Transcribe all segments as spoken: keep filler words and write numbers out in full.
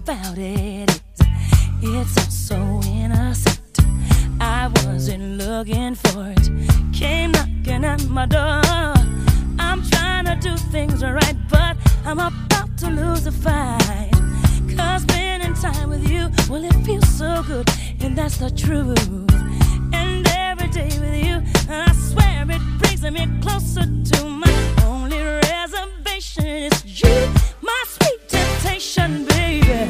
about it is it's all so innocent. I wasn't looking for it, came knocking at my door. I'm trying to do things right, but I'm about to lose the fight. Cause spending time with you, well, it feels so good, and that's the truth. And every day with you, I swear it brings me closer to my only reservation is you, my sweet temptation, baby.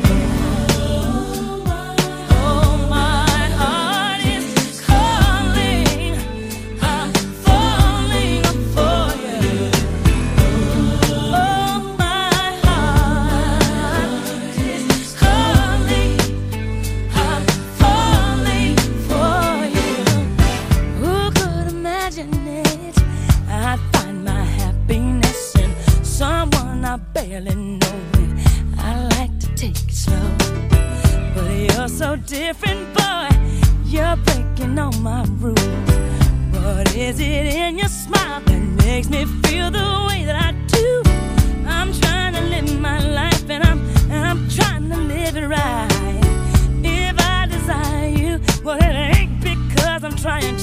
Oh, my heart is calling, I'm falling for you. Oh, my heart is calling, I'm falling for you. Who could imagine it? I'd find my happiness in someone I barely know. I like to take it slow, but you're so different, boy. You're breaking all my rules. What is it in your smile that makes me feel the way that I do? I'm trying to live my life, and I'm and I'm trying to live it right. If I desire you, well, it ain't because I'm trying